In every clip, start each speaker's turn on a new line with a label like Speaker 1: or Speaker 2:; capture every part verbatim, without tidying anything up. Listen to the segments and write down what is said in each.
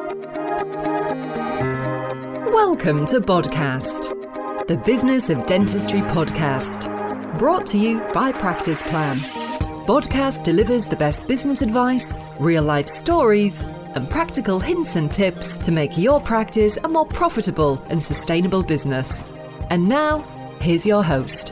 Speaker 1: Welcome to Podcast, the Business of Dentistry podcast, brought to you by Practice Plan. Podcast delivers the best business advice, real-life stories, and practical hints and tips to make your practice a more profitable and sustainable business. And now, here's your host.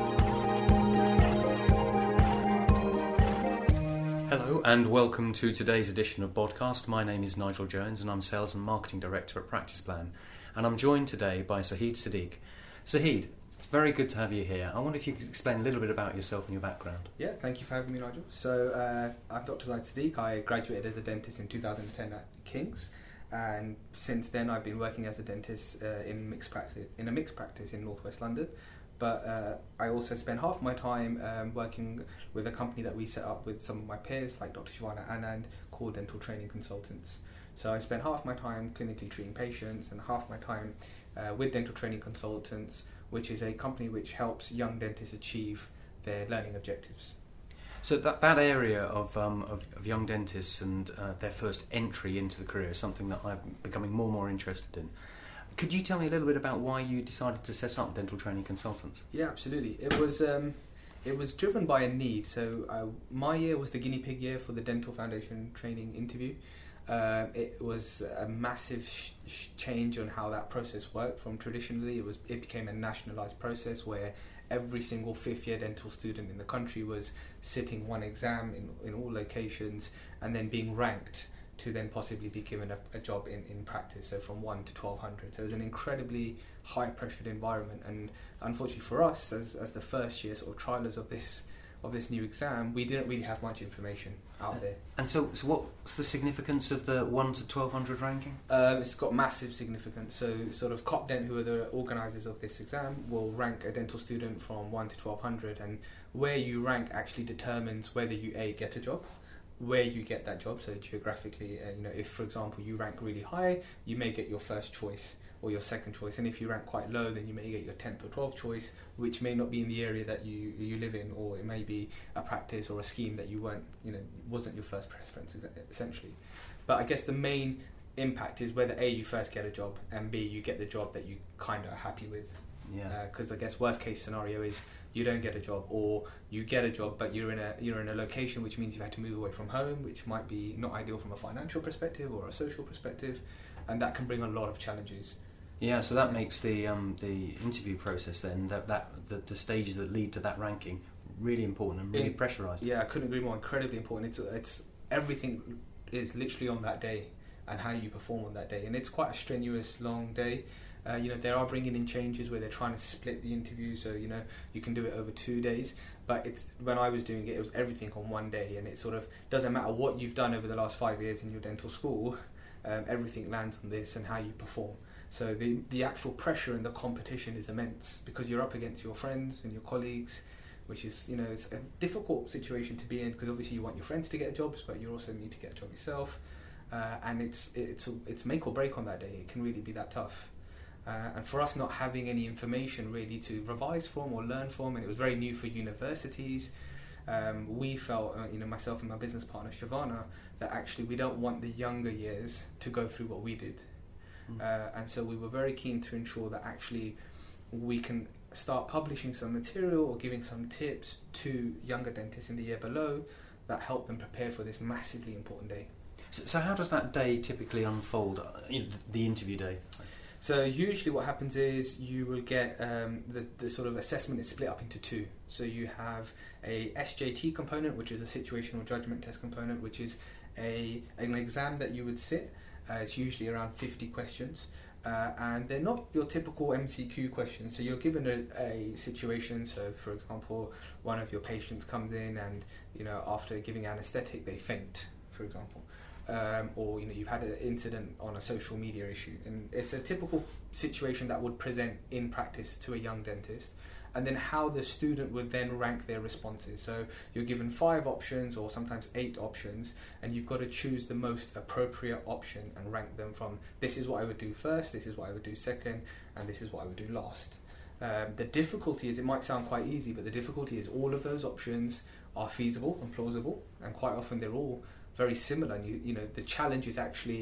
Speaker 2: Hello and welcome to today's edition of Podcast. My name is Nigel Jones and I'm Sales and Marketing Director at Practice Plan. And I'm joined today by Sahid Siddique. Sahid, it's very good to have you here. I wonder if you could explain a little bit about yourself and your background.
Speaker 3: Yeah, thank you for having me, Nigel. So uh, I'm Doctor Sahid Siddique. I graduated as a dentist in two thousand ten at King's, and since then I've been working as a dentist uh, in mixed practice in a mixed practice in Northwest London. But uh, I also spend half my time um, working with a company that we set up with some of my peers, like Doctor Shivana Anand, called Dental Training Consultants. So I spend half my time clinically treating patients and half my time uh, with Dental Training Consultants, which is a company which helps young dentists achieve their learning objectives.
Speaker 2: So that that area of um, of, of young dentists and uh, their first entry into the career is something that I'm becoming more and more interested in. Could you tell me a little bit about why you decided to set up Dental Training Consultants?
Speaker 3: Yeah, absolutely. It was um, it was driven by a need. So uh, my year was the guinea pig year for the Dental Foundation training interview. Uh, it was a massive sh- sh- change on how that process worked. From traditionally, it was it became a nationalised process where every single fifth year dental student in the country was sitting one exam in in all locations and then being ranked to then possibly be given a, a job in, in practice, so from one to twelve hundred. So it was an incredibly high-pressured environment, and unfortunately for us, as as the first year sort of trialers of this of this new exam, we didn't really have much information out there.
Speaker 2: And so, so what's the significance of the one to twelve hundred ranking?
Speaker 3: Um, it's got massive significance. So sort of CopDent, who are the organisers of this exam, will rank a dental student from one to twelve hundred, and where you rank actually determines whether you A, get a job, where you get that job. So geographically, uh, you know, if for example you rank really high, you may get your first choice or your second choice, and if you rank quite low, then you may get your tenth or twelfth choice, which may not be in the area that you you live in, or it may be a practice or a scheme that you weren't, you know, wasn't your first preference essentially. But I guess the main impact is whether A, you first get a job, and B, you get the job that you kind of are happy with.
Speaker 2: Yeah.
Speaker 3: Because uh, I guess worst case scenario is you don't get a job, or you get a job but you're in a you're in a location which means you've had to move away from home, which might be not ideal from a financial perspective or a social perspective, and that can bring a lot of challenges.
Speaker 2: Yeah, so that makes the um, the interview process then, that, that the, the stages that lead to that ranking, really important and really in, pressurised.
Speaker 3: Yeah, I couldn't agree more. Incredibly important. It's it's everything is literally on that day and how you perform on that day, and it's quite a strenuous, long day. Uh, you know, they are bringing in changes where they're trying to split the interview, so you know you can do it over two days. But it's when I was doing it, it was everything on one day, and it sort of doesn't matter what you've done over the last five years in your dental school. Um, everything lands on this and how you perform. So the the actual pressure and the competition is immense because you're up against your friends and your colleagues, which is, you know, it's a difficult situation to be in because obviously you want your friends to get jobs, but you also need to get a job yourself, uh, and it's it's it's make or break on that day. It can really be that tough. Uh, and for us not having any information really to revise from or learn from, and it was very new for universities, um, we felt, uh, you know, myself and my business partner Shivana, that actually we don't want the younger years to go through what we did. Mm. Uh, and so we were very keen to ensure that actually we can start publishing some material or giving some tips to younger dentists in the year below that help them prepare for this massively important day.
Speaker 2: So, so how does that day typically unfold, uh, the interview day?
Speaker 3: So usually what happens is you will get um, the, the sort of assessment is split up into two. So you have a S J T component, which is a situational judgment test component, which is a an exam that you would sit. Uh, it's usually around fifty questions. Uh, and they're not your typical M C Q questions. So you're given a, a situation. So for example, one of your patients comes in and, you know, after giving anaesthetic, they faint, for example. Um, or, you know, you've had an incident on a social media issue, and it's a typical situation that would present in practice to a young dentist, and then how the student would then rank their responses. So you're given five options or sometimes eight options, and you've got to choose the most appropriate option and rank them from this is what I would do first, this is what I would do second, and this is what I would do last. Um, the difficulty is, it might sound quite easy, but the difficulty is all of those options are feasible and plausible, and quite often they're all very similar. And you, you know, the challenge is actually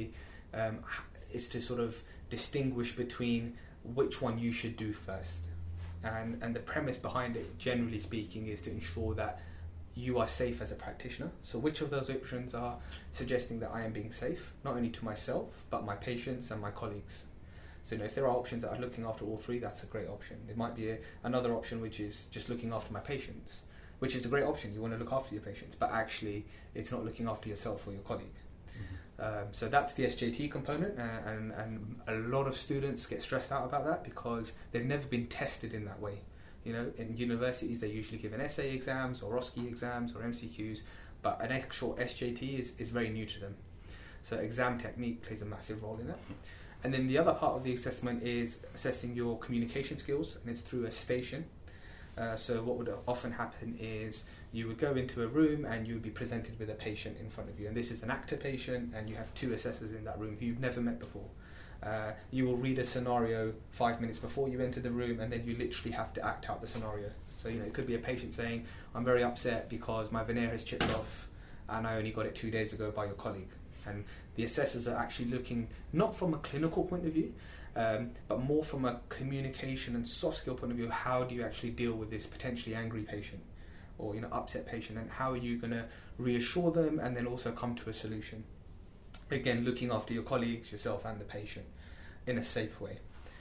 Speaker 3: um, is to sort of distinguish between which one you should do first. And, and the premise behind it, generally speaking, is to ensure that you are safe as a practitioner. So which of those options are suggesting that I am being safe, not only to myself, but my patients and my colleagues? So you know, if there are options that are looking after all three, that's a great option. There might be a, another option which is just looking after my patients, which is a great option. You want to look after your patients, but actually it's not looking after yourself or your colleague. Mm-hmm. Um, so that's the S J T component, uh, and, and a lot of students get stressed out about that because they've never been tested in that way. You know, in universities they usually give an essay exams or OSCE exams or M C Qs, but an actual S J T is, is very new to them. So exam technique plays a massive role in that. And then the other part of the assessment is assessing your communication skills, and it's through a station. Uh, so what would often happen is you would go into a room and you would be presented with a patient in front of you, and this is an actor patient, and you have two assessors in that room who you've never met before. Uh, you will read a scenario five minutes before you enter the room, and then you literally have to act out the scenario. So you know, it could be a patient saying, I'm very upset because my veneer has chipped off and I only got it two days ago by your colleague. And the assessors are actually looking not from a clinical point of view, um, but more from a communication and soft skill point of view. How do you actually deal with this potentially angry patient or you know upset patient, and how are you going to reassure them and then also come to a solution? Again, looking after your colleagues, yourself and the patient in a safe way.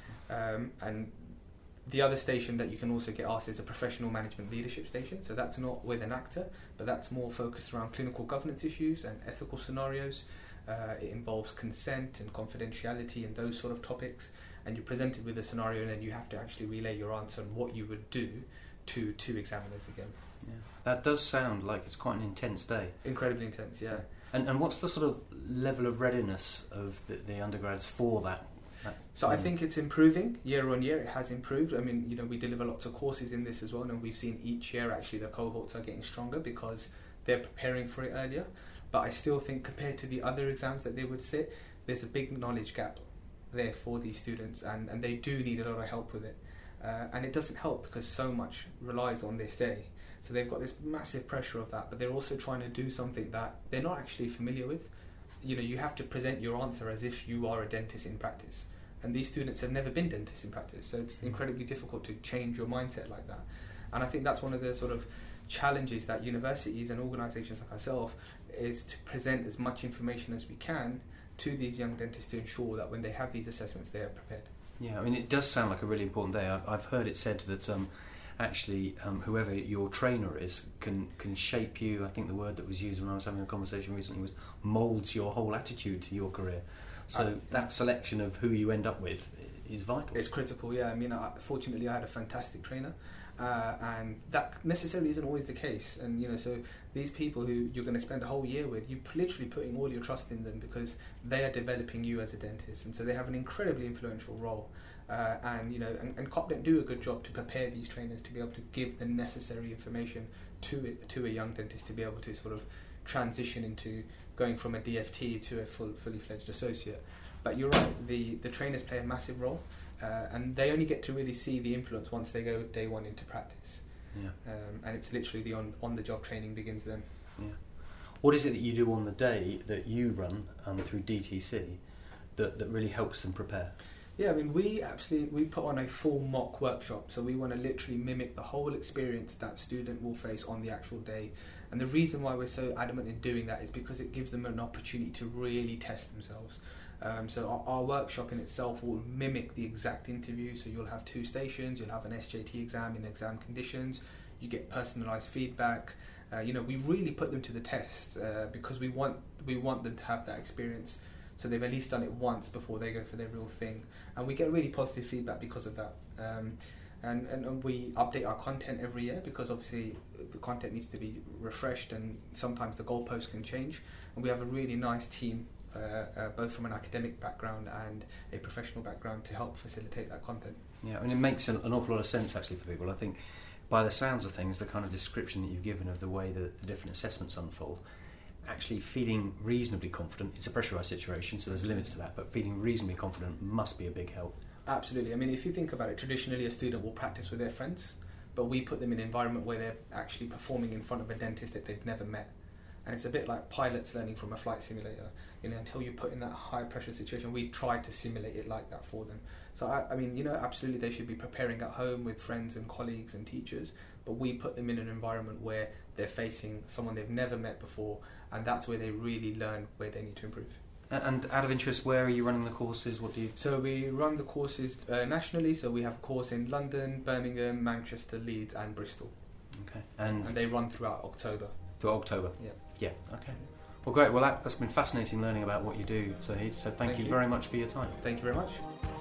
Speaker 3: Um, and the other station that you can also get asked is a professional management leadership station. So that's not with an actor, but that's more focused around clinical governance issues and ethical scenarios. Uh, it involves consent and confidentiality and those sort of topics. And you're presented with a scenario, and then you have to actually relay your answer on what you would do to two examiners again.
Speaker 2: Yeah. That does sound like it's quite an intense day.
Speaker 3: Incredibly intense, yeah.
Speaker 2: And and what's the sort of level of readiness of the, the undergrads for that? that
Speaker 3: so I think it's improving year on year. It has improved. I mean, you know, we deliver lots of courses in this as well, and we've seen each year actually the cohorts are getting stronger because they're preparing for it earlier. But I still think compared to the other exams that they would sit, there's a big knowledge gap there for these students, and, and they do need a lot of help with it. Uh, and it doesn't help because so much relies on this day. So they've got this massive pressure of that, but they're also trying to do something that they're not actually familiar with. You know, you have to present your answer as if you are a dentist in practice. And these students have never been dentists in practice, so it's incredibly difficult to change your mindset like that. And I think that's one of the sort of challenges that universities and organisations like ourselves is to present as much information as we can to these young dentists to ensure that when they have these assessments, they are prepared.
Speaker 2: Yeah, I mean, it does sound like a really important day. I've, I've heard it said that um, actually um, whoever your trainer is can can shape you. I think the word that was used when I was having a conversation recently was moulds your whole attitude to your career. So uh, that selection of who you end up with is vital.
Speaker 3: It's critical, yeah. I mean, I, fortunately I had a fantastic trainer, uh, and that necessarily isn't always the case. And you know, so these people who you're going to spend a whole year with, you're literally putting all your trust in them because they are developing you as a dentist, and so they have an incredibly influential role. Uh, and you know, and, and COPDent do a good job to prepare these trainers to be able to give the necessary information to it, to a young dentist to be able to sort of transition into going from a D F T to a full, fully fledged associate. But you're right, the, the trainers play a massive role, uh, and they only get to really see the influence once they go day one into practice.
Speaker 2: Yeah.
Speaker 3: Um, and it's literally the on, on the job training begins then.
Speaker 2: Yeah. What is it that you do on the day that you run um, through D T C that, that really helps them prepare?
Speaker 3: Yeah, I mean, we actually we put on a full mock workshop, so we want to literally mimic the whole experience that student will face on the actual day. And the reason why we're so adamant in doing that is because it gives them an opportunity to really test themselves. Um, so our, our workshop in itself will mimic the exact interview, so you'll have two stations, you'll have an S J T exam in exam conditions, you get personalised feedback. Uh, you know, we really put them to the test uh, because we want we want them to have that experience. So they've at least done it once before they go for their real thing. And we get really positive feedback because of that. Um, and, and, and we update our content every year because obviously the content needs to be refreshed and sometimes the goalposts can change. And we have a really nice team, uh, uh, both from an academic background and a professional background, to help facilitate that content.
Speaker 2: Yeah, I mean, it makes an awful lot of sense actually for people. I think by the sounds of things, the kind of description that you've given of the way that the different assessments unfold, actually feeling reasonably confident, it's a pressurised situation, so there's limits to that, but feeling reasonably confident must be a big help.
Speaker 3: Absolutely. I mean, if you think about it, traditionally a student will practice with their friends, but we put them in an environment where they're actually performing in front of a dentist that they've never met. and it's a bit like pilots learning from a flight simulator. You know, until you put in that high pressure situation, we try to simulate it like that for them. So I, I mean, you know, absolutely they should be preparing at home with friends and colleagues and teachers, but we put them in an environment where they're facing someone they've never met before, and that's where they really learn where they need to improve.
Speaker 2: And out of interest, where are you running the courses? What do you?
Speaker 3: So we run the courses uh, nationally. So we have a course in London, Birmingham, Manchester, Leeds, and Bristol.
Speaker 2: Okay, and,
Speaker 3: and they run throughout October.
Speaker 2: Throughout October.
Speaker 3: Yeah.
Speaker 2: Yeah. Okay. Well, great. Well, that, that's been fascinating learning about what you do, Zahid. So thank,
Speaker 3: thank
Speaker 2: you,
Speaker 3: you
Speaker 2: very much for your time.
Speaker 3: Thank you very much.